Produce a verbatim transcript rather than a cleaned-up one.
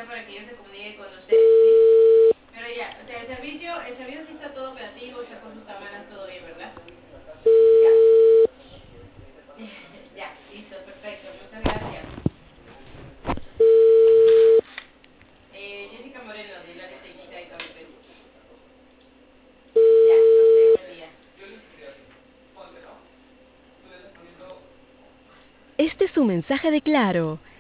sea para que ellos se comuniquen con ustedes, ¿sí? Pero ya, o sea, el servicio, el servicio sí está todo operativo, está con sus cámaras, todo bien, ¿verdad? Ya. Ya, listo, perfecto, muchas gracias. Eh, Jessica Moreno, del área técnica de Cabify. Ya, ok, buen día. Este es un mensaje de Claro.